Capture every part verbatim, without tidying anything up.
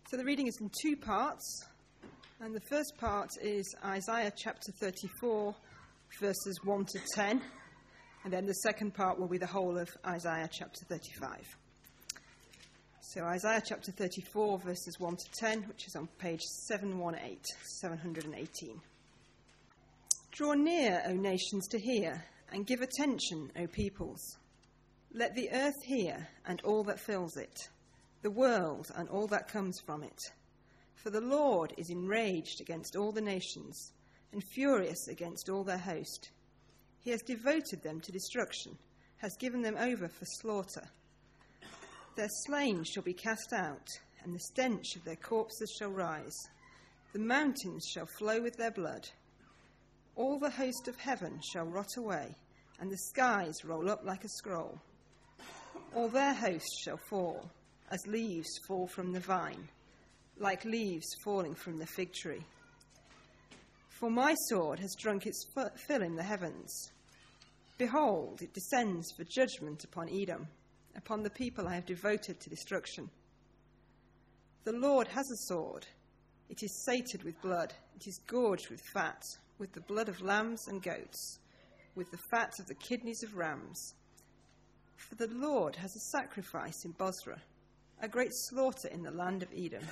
So the reading is in two parts, and the first part is Isaiah chapter thirty-four, verses one to ten, and then the second part will be the whole of Isaiah chapter thirty-five. So Isaiah chapter thirty-four, verses one to ten, which is on page seven eighteen, seven eighteen. Draw near, O nations, to hear, and give attention, O peoples. Let the earth hear, and all that fills it, the world and all that comes from it. For the Lord is enraged against all the nations, and furious against all their host. He has devoted them to destruction, has given them over for slaughter. Their slain shall be cast out, and the stench of their corpses shall rise. The mountains shall flow with their blood. All the host of heaven shall rot away, and the skies roll up like a scroll. All their hosts shall fall, as leaves fall from the vine, like leaves falling from the fig tree. For my sword has drunk its fill in the heavens. Behold, it descends for judgment upon Edom, upon the people I have devoted to destruction. The Lord has a sword. It is sated with blood. It is gorged with fat, with the blood of lambs and goats, with the fat of the kidneys of rams. For the Lord has a sacrifice in Bozrah, a great slaughter in the land of Edom.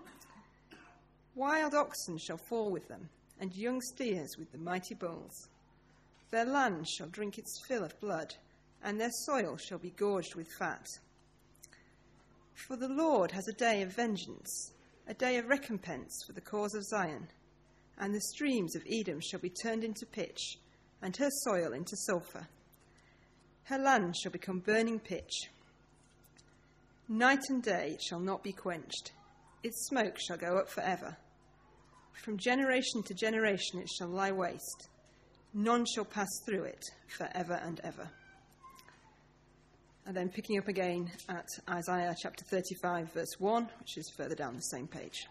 Wild oxen shall fall with them, and young steers with the mighty bulls. Their land shall drink its fill of blood, and their soil shall be gorged with fat. For the Lord has a day of vengeance, a day of recompense for the cause of Zion, and the streams of Edom shall be turned into pitch, and her soil into sulphur. Her land shall become burning pitch. Night and day it shall not be quenched. Its smoke shall go up forever. From generation to generation it shall lie waste. None shall pass through it forever and ever. And then picking up again at Isaiah chapter thirty-five, verse one, which is further down the same page.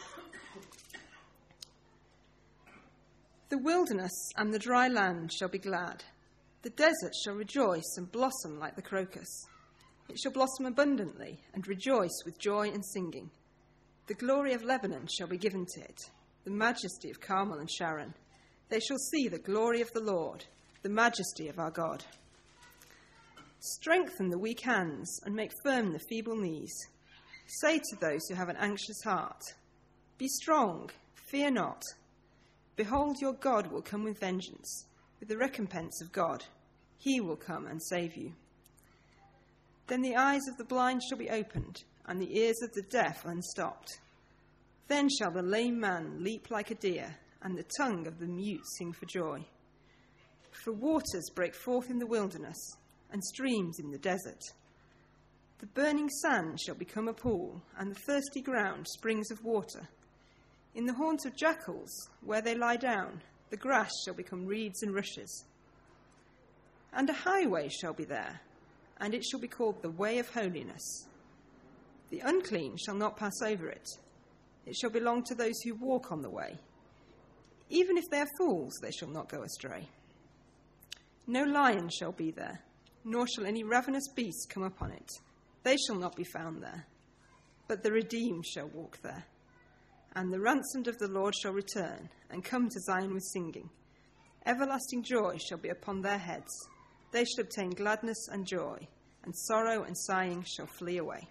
The wilderness and the dry land shall be glad. The desert shall rejoice and blossom like the crocus. It shall blossom abundantly and rejoice with joy and singing. The glory of Lebanon shall be given to it, the majesty of Carmel and Sharon. They shall see the glory of the Lord, the majesty of our God. Strengthen the weak hands and make firm the feeble knees. Say to those who have an anxious heart, be strong, fear not. Behold, your God will come with vengeance, with the recompense of God. He will come and save you. Then the eyes of the blind shall be opened, and the ears of the deaf unstopped. Then shall the lame man leap like a deer, and the tongue of the mute sing for joy. For waters break forth in the wilderness, and streams in the desert. The burning sand shall become a pool, and the thirsty ground springs of water. In the haunts of jackals, where they lie down, the grass shall become reeds and rushes. And a highway shall be there, and it shall be called the way of holiness. The unclean shall not pass over it. It shall belong to those who walk on the way. Even if they are fools, they shall not go astray. No lion shall be there, nor shall any ravenous beast come upon it. They shall not be found there. But the redeemed shall walk there. And the ransomed of the Lord shall return, and come to Zion with singing. Everlasting joy shall be upon their heads. They shall obtain gladness and joy, and sorrow and sighing shall flee away.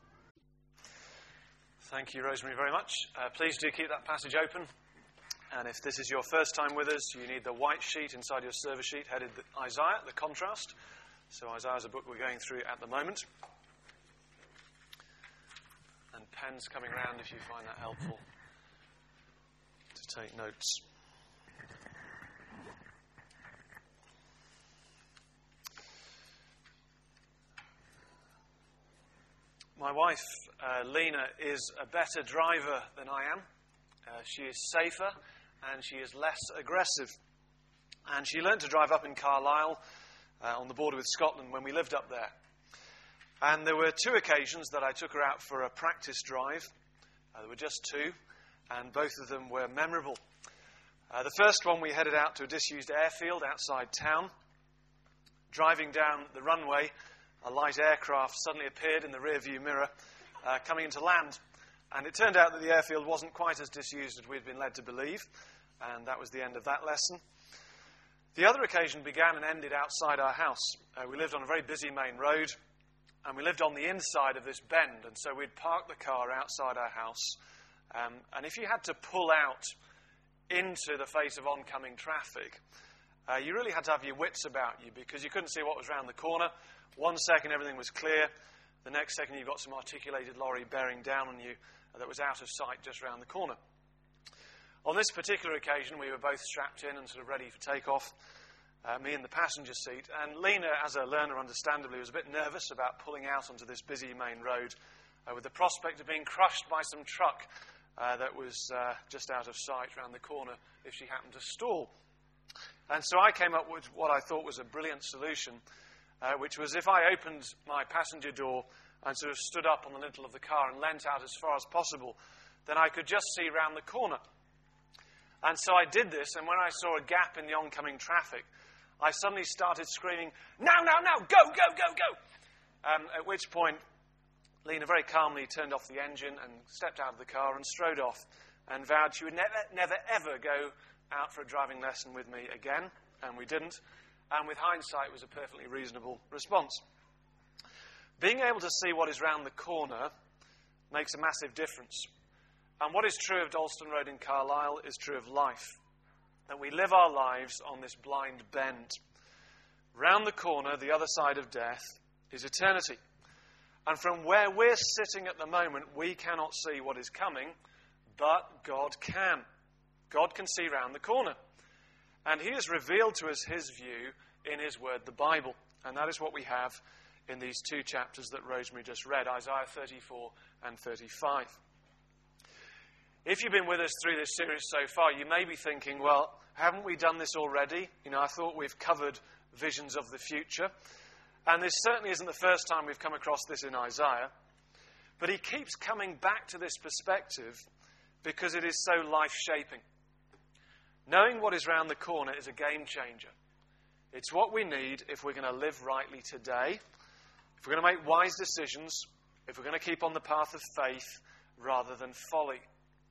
Thank you, Rosemary, very much. Uh, please do keep that passage open. And if this is your first time with us, you need the white sheet inside your service sheet headed Isaiah, the contrast. So Isaiah is a book we're going through at the moment. And pens coming round if you find that helpful to take notes. My wife, uh, Lena, is a better driver than I am. Uh, she is safer and she is less aggressive. And she learned to drive up in Carlisle uh, on the border with Scotland when we lived up there. And there were two occasions that I took her out for a practice drive. Uh, there were just two, and both of them were memorable. Uh, the first one, we headed out to a disused airfield outside town. Driving down the runway, a light aircraft suddenly appeared in the rear-view mirror, uh, coming into land. And it turned out that the airfield wasn't quite as disused as we'd been led to believe, and that was the end of that lesson. The other occasion began and ended outside our house. Uh, we lived on a very busy main road, and we lived on the inside of this bend, and so we'd park the car outside our house. Um, and if you had to pull out into the face of oncoming traffic, uh, you really had to have your wits about you, because you couldn't see what was round the corner. One second everything was clear. The next second you've got some articulated lorry bearing down on you uh, that was out of sight just round the corner. On this particular occasion, we were both strapped in and sort of ready for takeoff, uh, me in the passenger seat. And Lena, as a learner, understandably, was a bit nervous about pulling out onto this busy main road uh, with the prospect of being crushed by some truck uh, that was uh, just out of sight round the corner if she happened to stall. And so I came up with what I thought was a brilliant solution, uh, which was if I opened my passenger door and sort of stood up on the lintel of the car and leant out as far as possible, then I could just see round the corner. And so I did this, and when I saw a gap in the oncoming traffic, I suddenly started screaming, "Now, now, now, go, go, go, go!" Um, at which point, Lena very calmly turned off the engine and stepped out of the car and strode off and vowed she would never, never, ever go out for a driving lesson with me again, and we didn't. And with hindsight, it was a perfectly reasonable response. Being able to see what is round the corner makes a massive difference. And what is true of Dalston Road in Carlisle is true of life. That we live our lives on this blind bend. Round the corner, the other side of death, is eternity. And from where we're sitting at the moment, we cannot see what is coming, but God can. God can see round the corner. And he has revealed to us his view in his word, the Bible. And that is what we have in these two chapters that Rosemary just read, Isaiah thirty-four and thirty-five. If you've been with us through this series so far, you may be thinking, well, haven't we done this already? You know, I thought we've covered visions of the future. And this certainly isn't the first time we've come across this in Isaiah. But he keeps coming back to this perspective because it is so life-shaping. Knowing what is round the corner is a game changer. It's what we need if we're going to live rightly today, if we're going to make wise decisions, if we're going to keep on the path of faith rather than folly.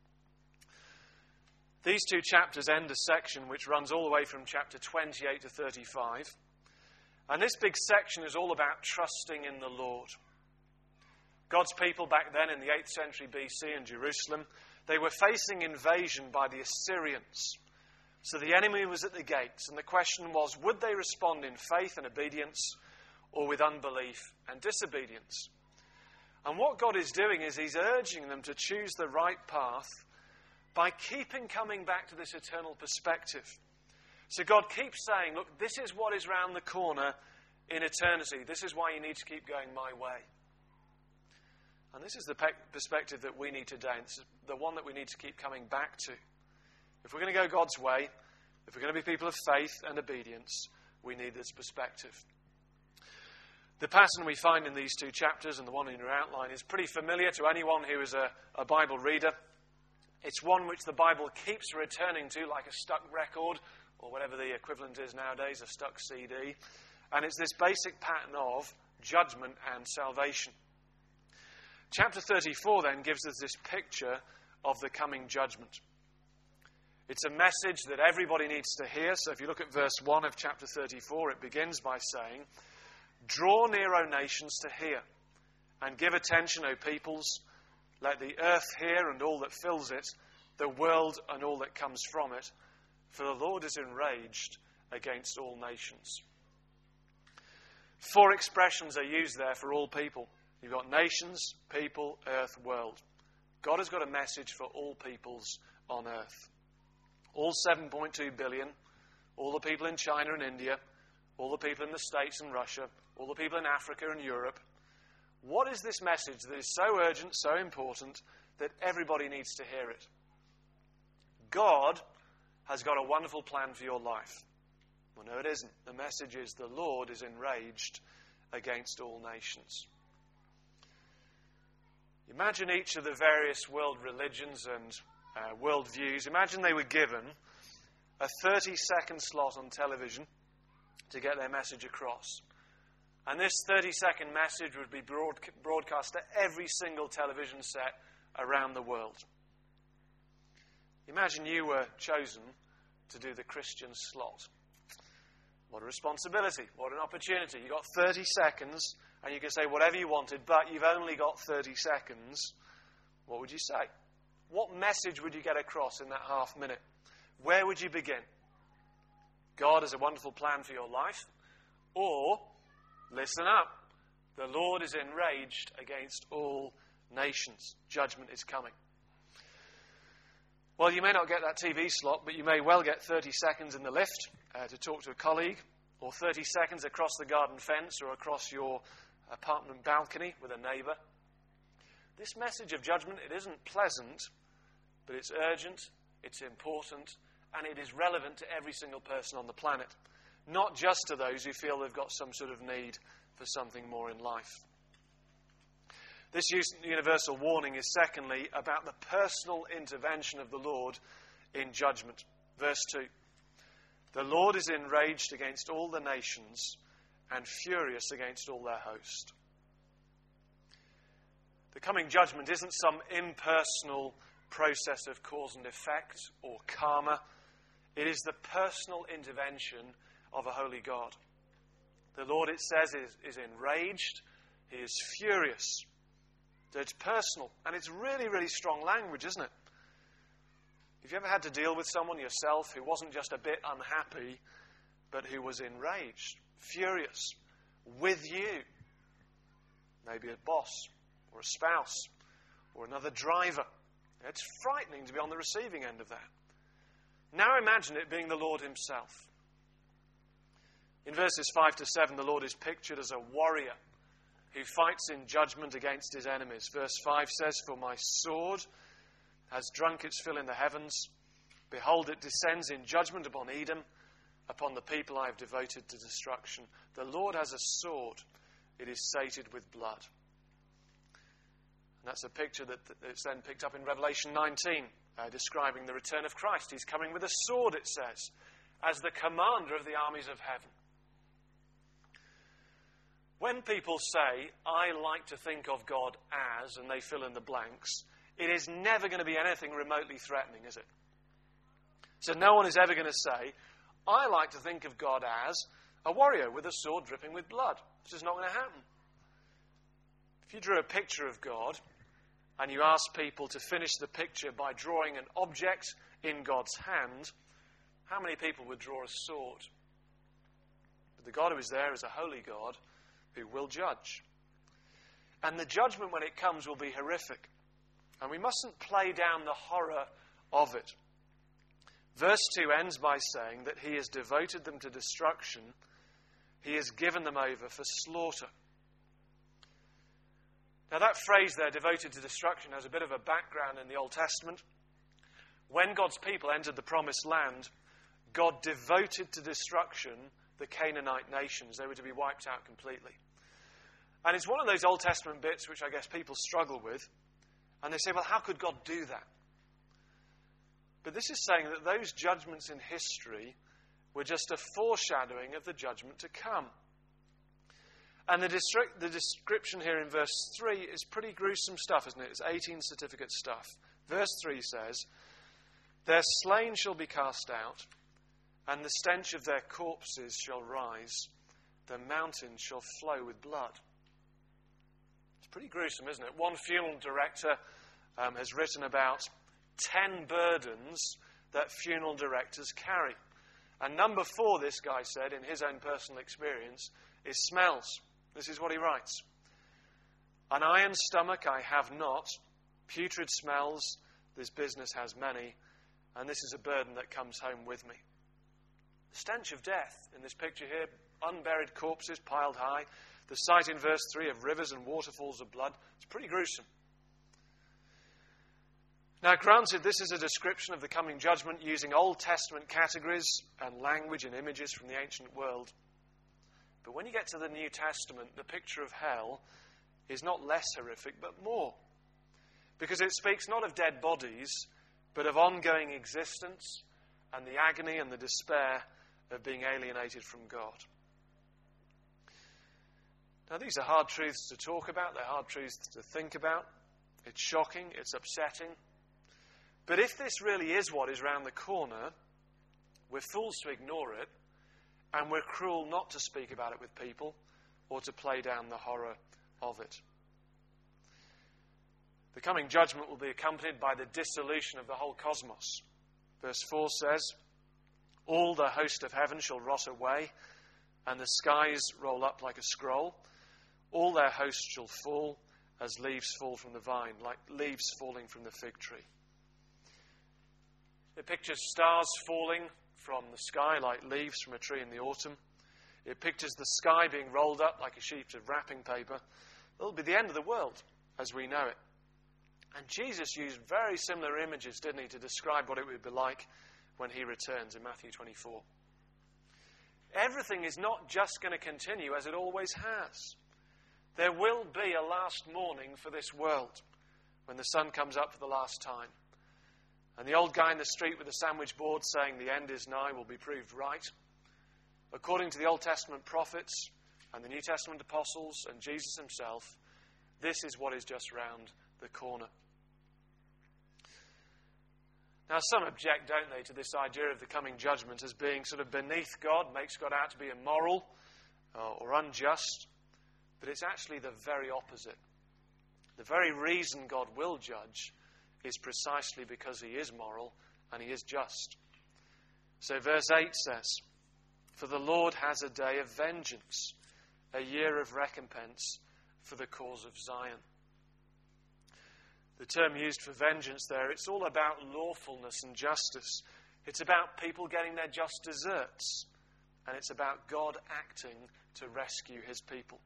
These two chapters end a section which runs all the way from chapter twenty-eight to thirty-five. And this big section is all about trusting in the Lord. God's people back then in the eighth century B C in Jerusalem, they were facing invasion by the Assyrians. So the enemy was at the gates, and the question was, would they respond in faith and obedience or with unbelief and disobedience? And what God is doing is he's urging them to choose the right path by keeping coming back to this eternal perspective. So God keeps saying, look, this is what is round the corner in eternity. This is why you need to keep going my way. And this is the pe- perspective that we need today. And this is the one that we need to keep coming back to. If we're going to go God's way, if we're going to be people of faith and obedience, we need this perspective. The pattern we find in these two chapters and the one in your outline is pretty familiar to anyone who is a, a Bible reader. It's one which the Bible keeps returning to like a stuck record, or whatever the equivalent is nowadays, a stuck C D. And it's this basic pattern of judgment and salvation. Chapter thirty-four then gives us this picture of the coming judgment. It's a message that everybody needs to hear. So if you look at verse one of chapter thirty-four, it begins by saying, "Draw near, O nations, to hear, and give attention, O peoples. Let the earth hear and all that fills it, the world and all that comes from it. For the Lord is enraged against all nations." Four expressions are used there for all people. You've got nations, people, earth, world. God has got a message for all peoples on earth. All seven point two billion, all the people in China and India, all the people in the States and Russia, all the people in Africa and Europe. What is this message that is so urgent, so important, that everybody needs to hear it? God has got a wonderful plan for your life. Well, no, it isn't. The message is the Lord is enraged against all nations. Imagine each of the various world religions and uh, world views. Imagine they were given a thirty-second slot on television to get their message across. And this thirty-second message would be broad- broadcast to every single television set around the world. Imagine you were chosen to do the Christian slot. What a responsibility. What an opportunity. You've got thirty seconds and you can say whatever you wanted, but you've only got thirty seconds. What would you say? What message would you get across in that half minute? Where would you begin? God has a wonderful plan for your life. Or, listen up, the Lord is enraged against all nations. Judgment is coming. Well, you may not get that T V slot, but you may well get thirty seconds in the lift uh, to talk to a colleague, or thirty seconds across the garden fence or across your apartment balcony with a neighbour. This message of judgment, it isn't pleasant, but it's urgent, it's important, and it is relevant to every single person on the planet, not just to those who feel they've got some sort of need for something more in life. This universal warning is secondly about the personal intervention of the Lord in judgment. Verse two. The Lord is enraged against all the nations and furious against all their host. The coming judgment isn't some impersonal process of cause and effect or karma. It is the personal intervention of a holy God. The Lord, it says, is, is enraged. He is furious. So it's personal. And it's really, really strong language, isn't it? Have you ever had to deal with someone yourself who wasn't just a bit unhappy, but who was enraged, furious, with you? Maybe a boss, or a spouse, or another driver. It's frightening to be on the receiving end of that. Now imagine it being the Lord himself. In verses five to seven, the Lord is pictured as a warrior who fights in judgment against his enemies. Verse five says, "For my sword has drunk its fill in the heavens. Behold, it descends in judgment upon Edom, upon the people I have devoted to destruction. The Lord has a sword. It is sated with blood." And that's a picture that is then picked up in Revelation nineteen, uh, describing the return of Christ. He's coming with a sword, it says, as the commander of the armies of heaven. When people say, "I like to think of God as," and they fill in the blanks, it is never going to be anything remotely threatening, is it? So no one is ever going to say, "I like to think of God as a warrior with a sword dripping with blood." This is not going to happen. If you drew a picture of God and you asked people to finish the picture by drawing an object in God's hand, how many people would draw a sword? But the God who is there is a holy God who will judge. And the judgment, when it comes, will be horrific. And we mustn't play down the horror of it. Verse two ends by saying that he has devoted them to destruction. He has given them over for slaughter. Now that phrase there, devoted to destruction, has a bit of a background in the Old Testament. When God's people entered the promised land, God devoted to destruction the Canaanite nations. They were to be wiped out completely. And it's one of those Old Testament bits which I guess people struggle with. And they say, well, how could God do that? But this is saying that those judgments in history were just a foreshadowing of the judgment to come. And the, distri- the description here in verse three is pretty gruesome stuff, isn't it? It's eighteen certificate stuff. Verse three says, "Their slain shall be cast out, and the stench of their corpses shall rise. The mountains shall flow with blood." It's pretty gruesome, isn't it? One funeral director um, has written about ten burdens that funeral directors carry. And number four, this guy said, in his own personal experience, is smells. This is what he writes. "An iron stomach I have not, putrid smells, this business has many, and this is a burden that comes home with me." The stench of death in this picture here, unburied corpses piled high, the sight in verse three of rivers and waterfalls of blood, it's pretty gruesome. Now, granted, this is a description of the coming judgment using Old Testament categories and language and images from the ancient world. But when you get to the New Testament, the picture of hell is not less horrific, but more. Because it speaks not of dead bodies, but of ongoing existence and the agony and the despair of being alienated from God. Now, these are hard truths to talk about. They're hard truths to think about. It's shocking, it's upsetting. But if this really is what is round the corner, we're fools to ignore it, and we're cruel not to speak about it with people or to play down the horror of it. The coming judgment will be accompanied by the dissolution of the whole cosmos. Verse four says, "All the host of heaven shall rot away, and the skies roll up like a scroll. All their hosts shall fall as leaves fall from the vine, like leaves falling from the fig tree." It pictures stars falling from the sky like leaves from a tree in the autumn. It pictures the sky being rolled up like a sheet of wrapping paper. It'll be the end of the world as we know it. And Jesus used very similar images, didn't he, to describe what it would be like when he returns in Matthew twenty-four. Everything is not just going to continue as it always has. There will be a last morning for this world when the sun comes up for the last time. And the old guy in the street with the sandwich board saying the end is nigh will be proved right. According to the Old Testament prophets and the New Testament apostles and Jesus himself, this is what is just round the corner. Now, some object, don't they, to this idea of the coming judgment as being sort of beneath God, makes God out to be immoral uh, or unjust. But it's actually the very opposite. The very reason God will judge is precisely because he is moral and he is just. So verse eight says, "For the Lord has a day of vengeance, a year of recompense for the cause of Zion." The term used for vengeance there, it's all about lawfulness and justice. It's about people getting their just deserts. And it's about God acting to rescue his people.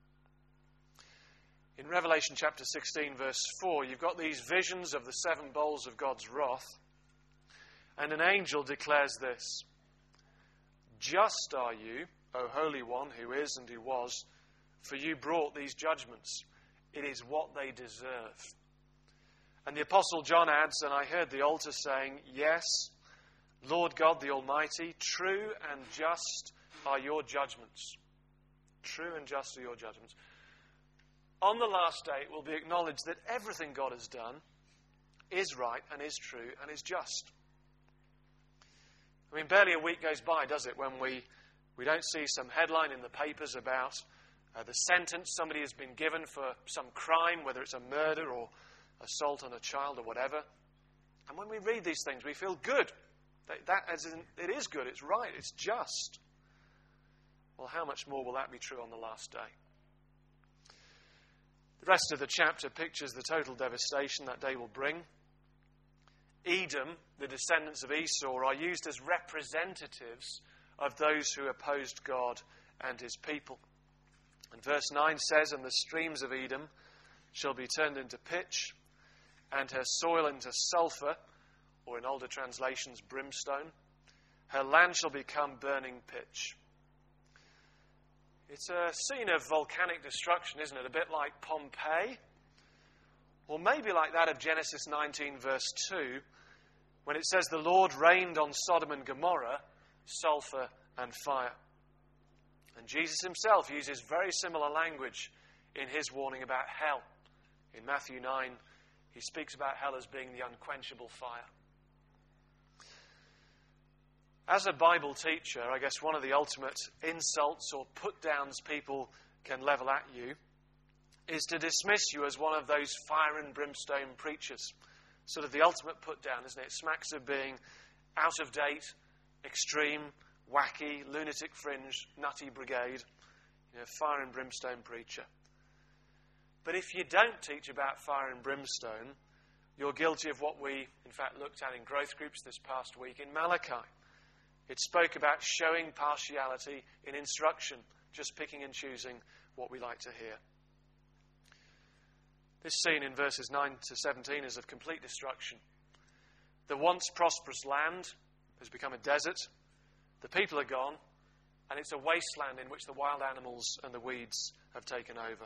In Revelation chapter sixteen, verse four, you've got these visions of the seven bowls of God's wrath. And an angel declares this: "Just are you, O Holy One, who is and who was, for you brought these judgments. It is what they deserve." And the Apostle John adds, "And I heard the altar saying, Yes, Lord God the Almighty, true and just are your judgments." True and just are your judgments. On the last day, it will be acknowledged that everything God has done is right and is true and is just. I mean, barely a week goes by, does it, when we, we don't see some headline in the papers about uh, the sentence somebody has been given for some crime, whether it's a murder or assault on a child or whatever. And when we read these things, we feel good. That, that as in, it is good, it's right, it's just. Well, how much more will that be true on the last day? The rest of the chapter pictures the total devastation that day will bring. Edom, the descendants of Esau, are used as representatives of those who opposed God and his people. And verse nine says, "And the streams of Edom shall be turned into pitch, and her soil into sulphur," or in older translations, brimstone. "Her land shall become burning pitch." It's a scene of volcanic destruction, isn't it? A bit like Pompeii. Or maybe like that of Genesis nineteen, verse two, when it says the Lord rained on Sodom and Gomorrah sulphur and fire. And Jesus himself uses very similar language in his warning about hell. In Matthew nine, he speaks about hell as being the unquenchable fire. As a Bible teacher, I guess one of the ultimate insults or put-downs people can level at you is to dismiss you as one of those fire and brimstone preachers. Sort of the ultimate put-down, isn't it? It smacks of being out of date, extreme, wacky, lunatic fringe, nutty brigade, you know, fire and brimstone preacher. But if you don't teach about fire and brimstone, you're guilty of what we, in fact, looked at in growth groups this past week in Malachi. It spoke about showing partiality in instruction, just picking and choosing what we like to hear. This scene in verses nine to seventeen is of complete destruction. The once prosperous land has become a desert. The people are gone, and it's a wasteland in which the wild animals and the weeds have taken over.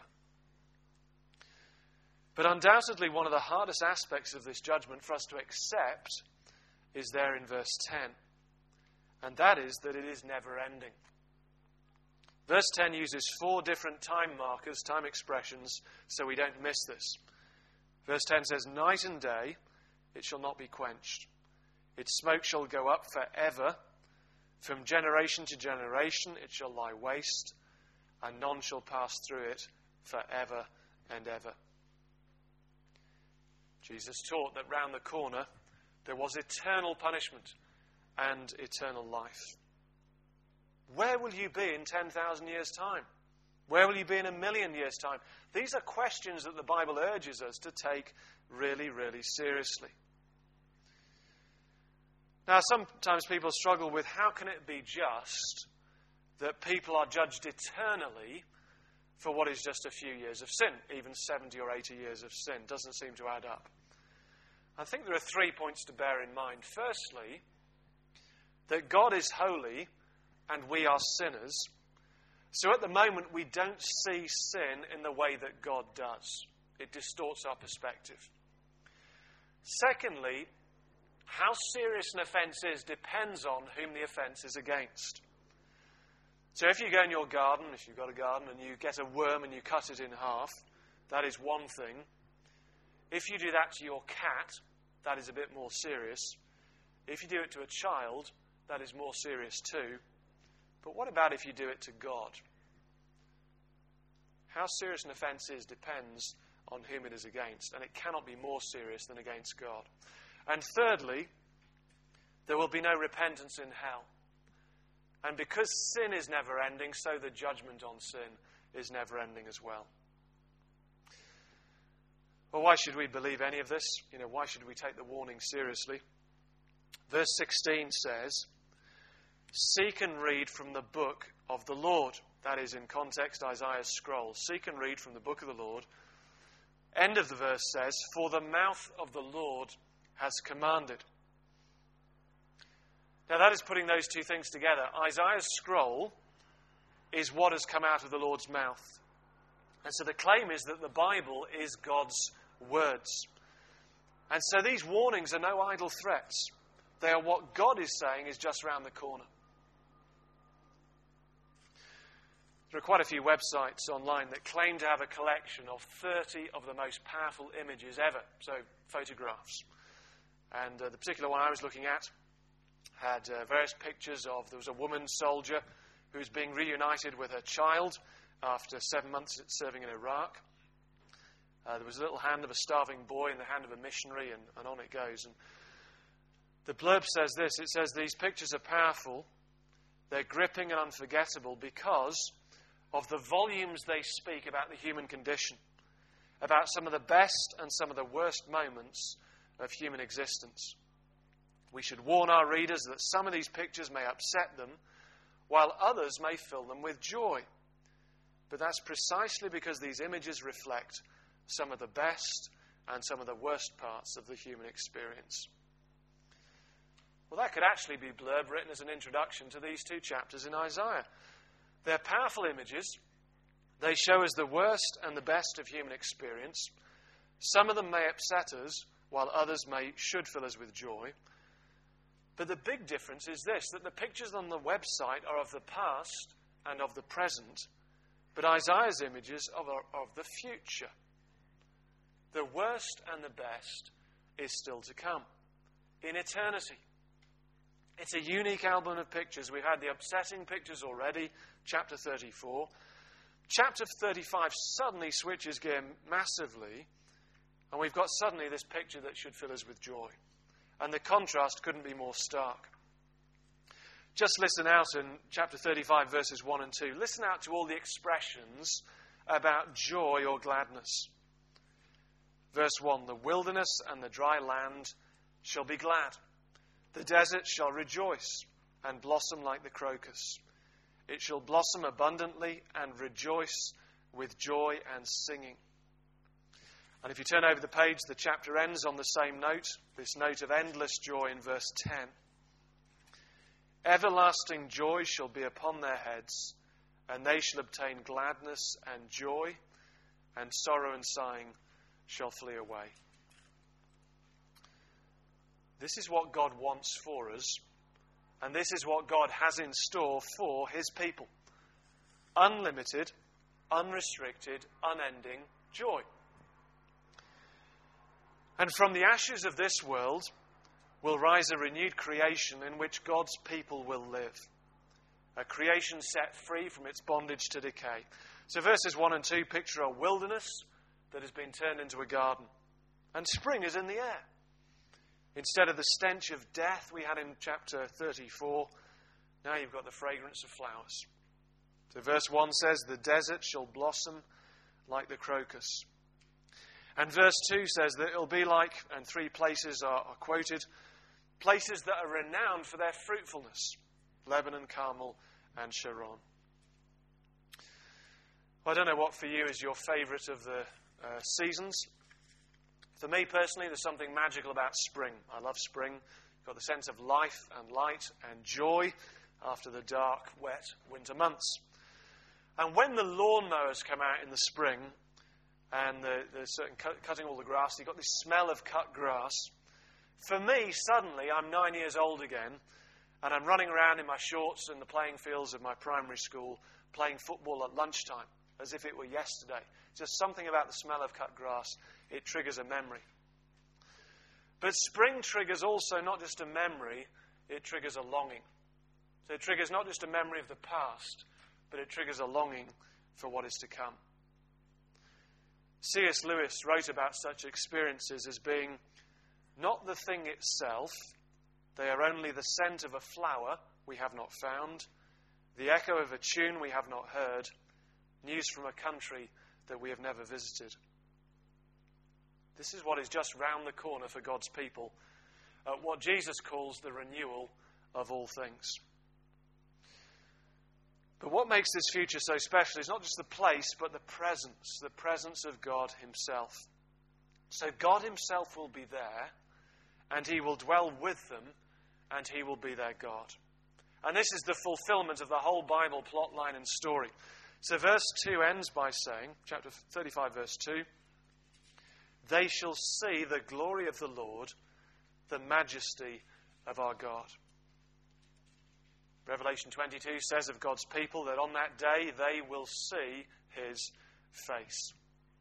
But undoubtedly one of the hardest aspects of this judgment for us to accept is there in verse ten. And that is that it is never ending. Verse ten uses four different time markers, time expressions, so we don't miss this. Verse ten says, night and day it shall not be quenched. Its smoke shall go up forever. From generation to generation it shall lie waste, and none shall pass through it forever and ever. Jesus taught that round the corner there was eternal punishment and eternal life. Where will you be in ten thousand years' time? Where will you be in a million years' time? These are questions that the Bible urges us to take really, really seriously. Now, sometimes people struggle with how can it be just that people are judged eternally for what is just a few years of sin, even seventy or eighty years of sin. Doesn't seem to add up. I think there are three points to bear in mind. Firstly, that God is holy and we are sinners. So at the moment we don't see sin in the way that God does. It distorts our perspective. Secondly, how serious an offence is depends on whom the offence is against. So if you go in your garden, if you've got a garden, and you get a worm and you cut it in half, that is one thing. If you do that to your cat, that is a bit more serious. If you do it to a child, that is more serious too. But what about if you do it to God? How serious an offence is depends on whom it is against, and it cannot be more serious than against God. And thirdly, there will be no repentance in hell. And because sin is never ending, so the judgment on sin is never ending as well. Well, why should we believe any of this? You know, why should we take the warning seriously? Verse sixteen says, seek and read from the book of the Lord. That is, in context, Isaiah's scroll. Seek and read from the book of the Lord. End of the verse says, for the mouth of the Lord has commanded. Now that is putting those two things together. Isaiah's scroll is what has come out of the Lord's mouth. And so the claim is that the Bible is God's words. And so these warnings are no idle threats. They are what God is saying is just round the corner. There are quite a few websites online that claim to have a collection of thirty of the most powerful images ever, so photographs. And uh, the particular one I was looking at had uh, various pictures of, there was a woman soldier who was being reunited with her child after seven months serving in Iraq. Uh, there was a little hand of a starving boy in the hand of a missionary, and, and on it goes. And the blurb says this, it says, these pictures are powerful, they're gripping and unforgettable because of the volumes they speak about the human condition, about some of the best and some of the worst moments of human existence. We should warn our readers that some of these pictures may upset them, while others may fill them with joy. But that's precisely because these images reflect some of the best and some of the worst parts of the human experience. Well, that could actually be blurb written as an introduction to these two chapters in Isaiah. They're powerful images. They show us the worst and the best of human experience. Some of them may upset us, while others may should fill us with joy. But the big difference is this, that the pictures on the website are of the past and of the present, but Isaiah's images are of the future. The worst and the best is still to come, in eternity. It's a unique album of pictures. We've had the upsetting pictures already, chapter thirty-four. Chapter thirty-five suddenly switches gear massively, and we've got suddenly this picture that should fill us with joy. And the contrast couldn't be more stark. Just listen out in chapter thirty-five, verses one and two. Listen out to all the expressions about joy or gladness. Verse one, the wilderness and the dry land shall be glad. The desert shall rejoice and blossom like the crocus. It shall blossom abundantly and rejoice with joy and singing. And if you turn over the page, the chapter ends on the same note, this note of endless joy in verse ten. Everlasting joy shall be upon their heads, and they shall obtain gladness and joy, and sorrow and sighing shall flee away. This is what God wants for us, and this is what God has in store for his people. Unlimited, unrestricted, unending joy. And from the ashes of this world will rise a renewed creation in which God's people will live. A creation set free from its bondage to decay. So verses one and two picture a wilderness that has been turned into a garden. And spring is in the air. Instead of the stench of death we had in chapter thirty-four, now you've got the fragrance of flowers. So verse one says, the desert shall blossom like the crocus. And verse two says that it'll be like, and three places are, are quoted, places that are renowned for their fruitfulness. Lebanon, Carmel, and Sharon. I don't know what for you is your favourite of the uh, seasons. For me personally, there's something magical about spring. I love spring. You've got the sense of life and light and joy after the dark, wet winter months. And when the lawnmowers come out in the spring and the, the certain cut, cutting all the grass, you've got this smell of cut grass. For me, suddenly, I'm nine years old again, and I'm running around in my shorts in the playing fields of my primary school, playing football at lunchtime, as if it were yesterday. Just something about the smell of cut grass, it triggers a memory. But spring triggers also not just a memory, it triggers a longing. So it triggers not just a memory of the past, but it triggers a longing for what is to come. C S Lewis wrote about such experiences as being not the thing itself, they are only the scent of a flower we have not found, the echo of a tune we have not heard, news from a country that we have never visited. This is what is just round the corner for God's people, uh, what Jesus calls the renewal of all things. But what makes this future so special is not just the place, but the presence, the presence of God himself. So God himself will be there, and he will dwell with them, and he will be their God. And this is the fulfillment of the whole Bible plot line and story. So verse two ends by saying, chapter thirty-five, verse two, they shall see the glory of the Lord, the majesty of our God. Revelation twenty-two says of God's people that on that day they will see his face.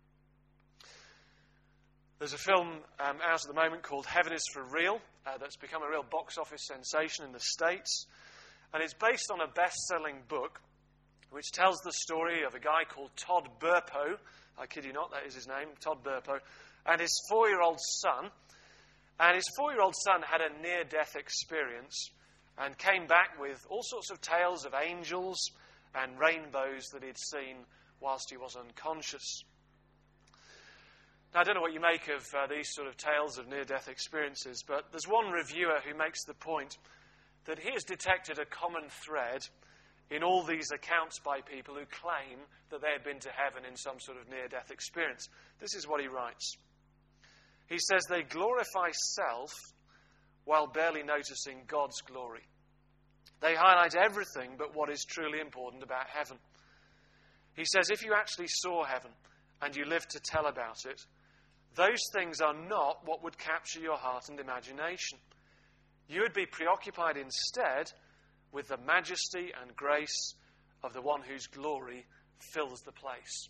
There's a film um, out at the moment called Heaven is for Real uh, that's become a real box office sensation in the States. And it's based on a best-selling book which tells the story of a guy called Todd Burpo. I kid you not, that is his name, Todd Burpo. And his four-year-old son. And his four-year-old son had a near-death experience and came back with all sorts of tales of angels and rainbows that he'd seen whilst he was unconscious. Now, I don't know what you make of uh, these sort of tales of near-death experiences, but there's one reviewer who makes the point that he has detected a common thread in all these accounts by people who claim that they had been to heaven in some sort of near-death experience. This is what he writes. He says they glorify self while barely noticing God's glory. They highlight everything but what is truly important about heaven. He says if you actually saw heaven and you lived to tell about it, those things are not what would capture your heart and imagination. You would be preoccupied instead with the majesty and grace of the one whose glory fills the place.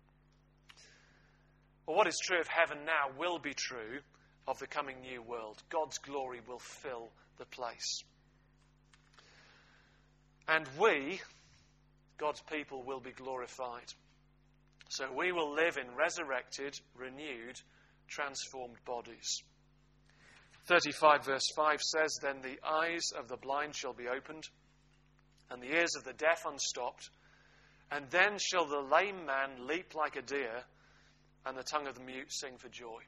Well, what is true of heaven now will be true of the coming new world. God's glory will fill the place. And we, God's people, will be glorified. So we will live in resurrected, renewed, transformed bodies. thirty-five verse five says, then the eyes of the blind shall be opened, and the ears of the deaf unstopped, and then shall the lame man leap like a deer, and the tongue of the mute sing for joy.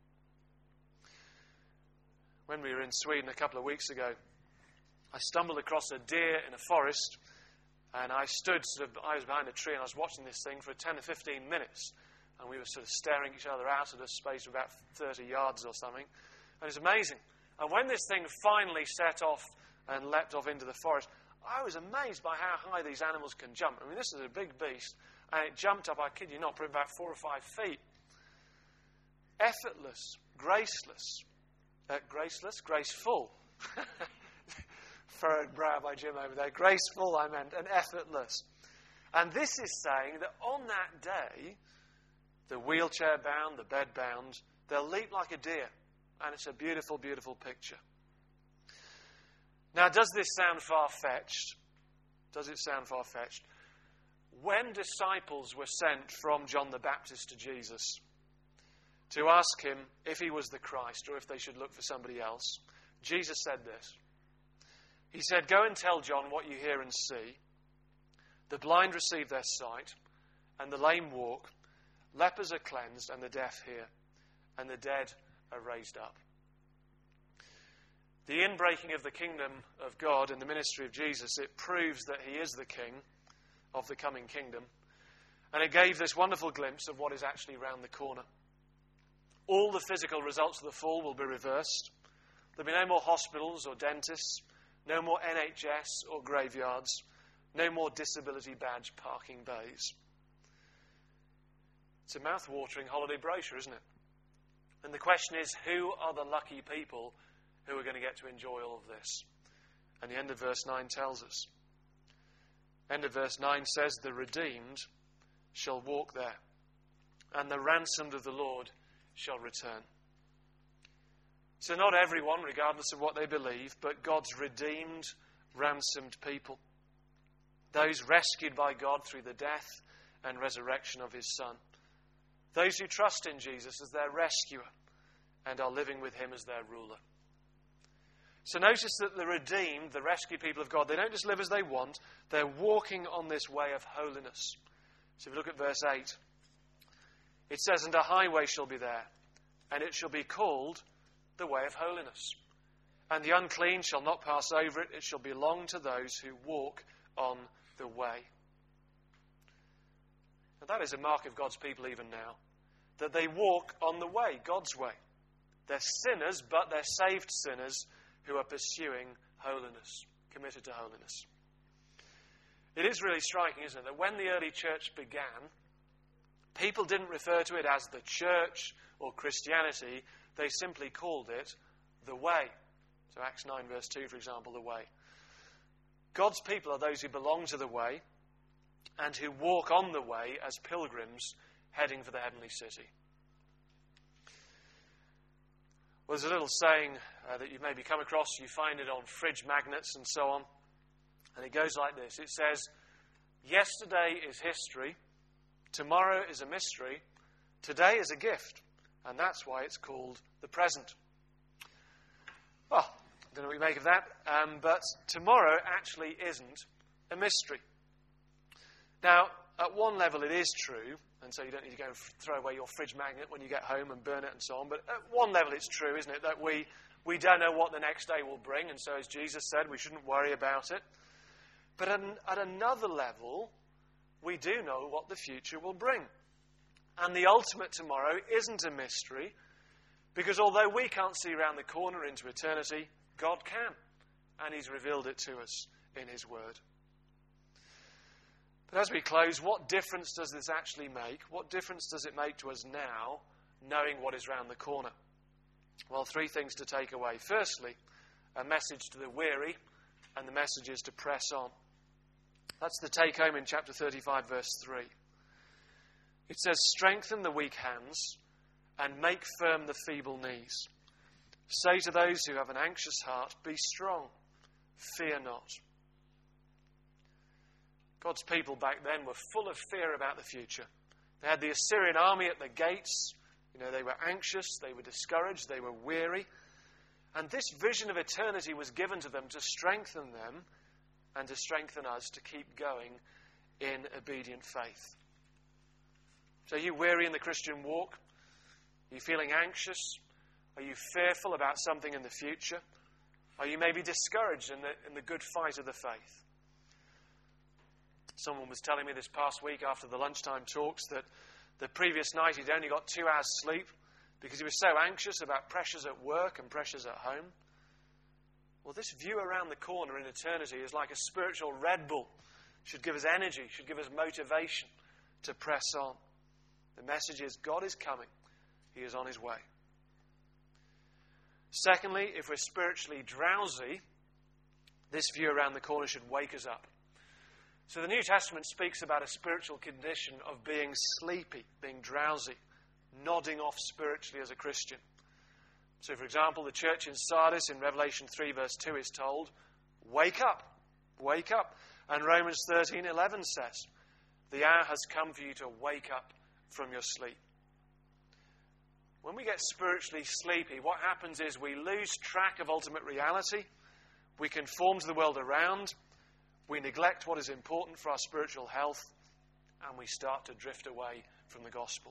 When we were in Sweden a couple of weeks ago, I stumbled across a deer in a forest, and I stood, sort of, I was behind a tree, and I was watching this thing for ten or fifteen minutes, and we were sort of staring each other out at a space of about thirty yards or something, and it was amazing. And when this thing finally set off and leapt off into the forest, I was amazed by how high these animals can jump. I mean, this is a big beast, and it jumped up, I kid you not, probably about four or five feet. Effortless, graceless. Uh, graceless? Graceful. Furrowed brow by Jim over there. Graceful, I meant, and effortless. And this is saying that on that day, the wheelchair-bound, the bed-bound, They'll leap like a deer. And it's a beautiful, beautiful picture. Now, does this sound far-fetched? Does it sound far-fetched? When disciples were sent from John the Baptist to Jesus to ask him if he was the Christ or if they should look for somebody else, Jesus said this. He said, "Go and tell John what you hear and see. The blind receive their sight, and the lame walk. Lepers are cleansed, and the deaf hear, and the dead are raised up." The inbreaking of the kingdom of God in the ministry of Jesus, it proves that he is the king of the coming kingdom. And it gave this wonderful glimpse of what is actually round the corner. All the physical results of the fall will be reversed. There'll be no more hospitals or dentists, no more N H S or graveyards, no more disability badge parking bays. It's a mouth-watering holiday brochure, isn't it? And the question is, who are the lucky people who are going to get to enjoy all of this? And the end of verse nine tells us. End of verse nine says, "The redeemed shall walk there, and the ransomed of the Lord shall return." So not everyone, regardless of what they believe, but God's redeemed, ransomed people. Those rescued by God through the death and resurrection of his Son. Those who trust in Jesus as their rescuer and are living with him as their ruler. So notice that the redeemed, the rescued people of God, they don't just live as they want, they're walking on this way of holiness. So if you look at verse eight, it says, "And a highway shall be there, and it shall be called the way of holiness. And the unclean shall not pass over it, it shall belong to those who walk on the way." Now that is a mark of God's people even now, that they walk on the way, God's way. They're sinners, but they're saved sinners who are pursuing holiness, committed to holiness. It is really striking, isn't it, that when the early church began, people didn't refer to it as the church or Christianity. They simply called it the way. So Acts nine verse two, for example, the way. God's people are those who belong to the way and who walk on the way as pilgrims heading for the heavenly city. Well, there's a little saying uh, that you've maybe come across. You find it on fridge magnets and so on. And it goes like this. It says, "Yesterday is history. Tomorrow is a mystery. Today is a gift. And that's why it's called the present." Well, I don't know what you make of that. Um, but tomorrow actually isn't a mystery. Now, at one level it is true. And so you don't need to go and throw away your fridge magnet when you get home and burn it and so on. But at one level it's true, isn't it, that we, we don't know what the next day will bring. And so as Jesus said, we shouldn't worry about it. But at, at another level, we do know what the future will bring. And the ultimate tomorrow isn't a mystery, because although we can't see around the corner into eternity, God can. And he's revealed it to us in his word. But as we close, what difference does this actually make? What difference does it make to us now, knowing what is round the corner? Well, three things to take away. Firstly, a message to the weary, and the message is to press on. That's the take home in chapter thirty-five, verse three. It says, "Strengthen the weak hands and make firm the feeble knees. Say to those who have an anxious heart, be strong, fear not." God's people back then were full of fear about the future. They had the Assyrian army at the gates. You know, they were anxious, they were discouraged, they were weary. And this vision of eternity was given to them to strengthen them and to strengthen us to keep going in obedient faith. So are you weary in the Christian walk? Are you feeling anxious? Are you fearful about something in the future? Are you maybe discouraged in the, in the good fight of the faith? Someone was telling me this past week after the lunchtime talks that the previous night he'd only got two hours sleep because he was so anxious about pressures at work and pressures at home. Well, this view around the corner in eternity is like a spiritual Red Bull. It should give us energy, should give us motivation to press on. The message is God is coming. He is on his way. Secondly, if we're spiritually drowsy, this view around the corner should wake us up. So the New Testament speaks about a spiritual condition of being sleepy, being drowsy, nodding off spiritually as a Christian. So, for example, the church in Sardis in Revelation three verse two is told, wake up, wake up. And Romans thirteen eleven says, the hour has come for you to wake up from your sleep. When we get spiritually sleepy, what happens is we lose track of ultimate reality. We conform to the world around. We neglect what is important for our spiritual health. And we start to drift away from the gospel.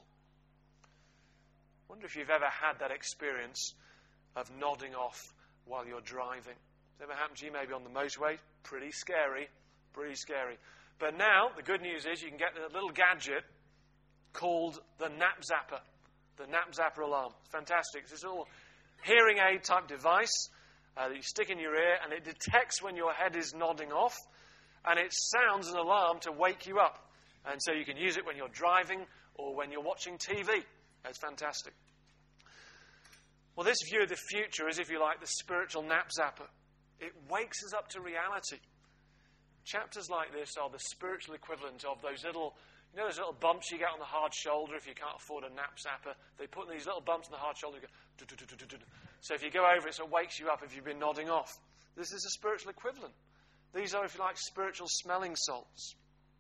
I wonder if you've ever had that experience of nodding off while you're driving. Has it ever happened to you? Maybe on the motorway? Pretty scary. Pretty scary. But now, the good news is you can get a little gadget called the Nap Zapper. The Nap Zapper alarm. It's fantastic. It's this little hearing aid type device uh, that you stick in your ear, and it detects when your head is nodding off, and it sounds an alarm to wake you up. And so you can use it when you're driving or when you're watching T V. It's fantastic. Well, this view of the future is, if you like, the spiritual nap zapper. It wakes us up to reality. Chapters like this are the spiritual equivalent of those little, you know, those little bumps you get on the hard shoulder if you can't afford a nap zapper. They put these little bumps on the hard shoulder. You go, do, do, do, do, do, do. So if you go over it, so it wakes you up if you've been nodding off. This is a spiritual equivalent. These are, if you like, spiritual smelling salts.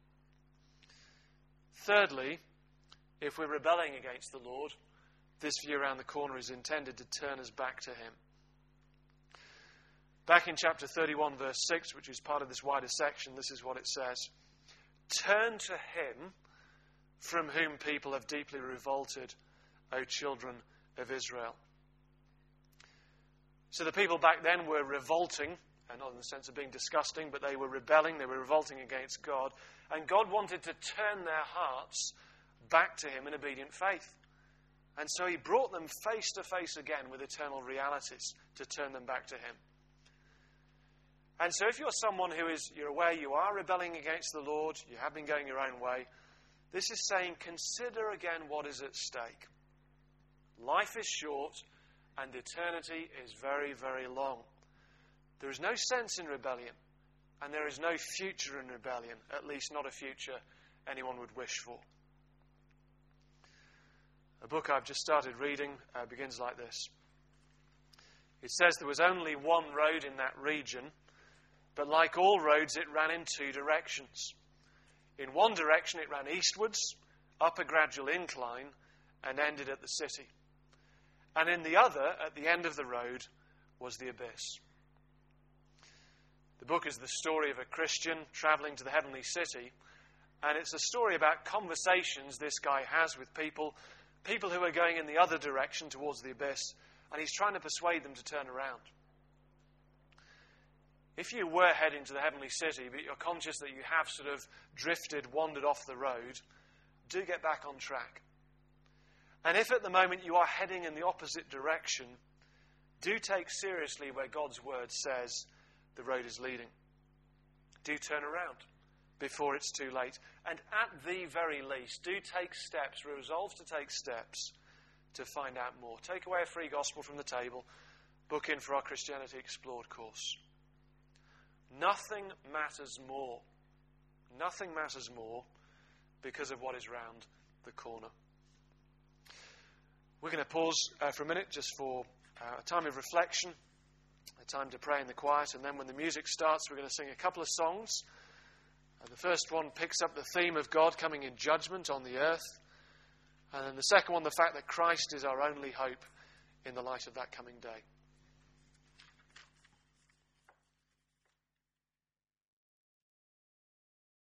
Thirdly, if we're rebelling against the Lord, this view around the corner is intended to turn us back to Him. Back in chapter thirty-one, verse six, which is part of this wider section, this is what it says. Turn to Him from whom people have deeply revolted, O children of Israel. So the people back then were revolting, and not in the sense of being disgusting, but they were rebelling, they were revolting against God. And God wanted to turn their hearts back to Him in obedient faith. And so He brought them face to face again with eternal realities to turn them back to Him. And so if you're someone who is, you're aware you are rebelling against the Lord, you have been going your own way, this is saying, consider again what is at stake. Life is short and eternity is very, very long. There is no sense in rebellion, and there is no future in rebellion, at least not a future anyone would wish for. A book I've just started reading uh, begins like this. It says there was only one road in that region, but like all roads, it ran in two directions. In one direction, it ran eastwards, up a gradual incline, and ended at the city. And in the other, at the end of the road, was the abyss. The book is the story of a Christian travelling to the heavenly city, and it's a story about conversations this guy has with people, people who are going in the other direction towards the abyss, and he's trying to persuade them to turn around. If you were heading to the heavenly city, but you're conscious that you have sort of drifted, wandered off the road, do get back on track. And if at the moment you are heading in the opposite direction, do take seriously where God's word says the road is leading. Do turn around before it's too late. And at the very least, do take steps, resolve to take steps to find out more. Take away a free gospel from the table. Book in for our Christianity Explored course. Nothing matters more. Nothing matters more because of what is round the corner. We're going to pause uh, for a minute just for uh, a time of reflection, a time to pray in the quiet, and then when the music starts, we're going to sing a couple of songs. Uh, the first one picks up the theme of God coming in judgment on the earth, and then the second one, the fact that Christ is our only hope in the light of that coming day.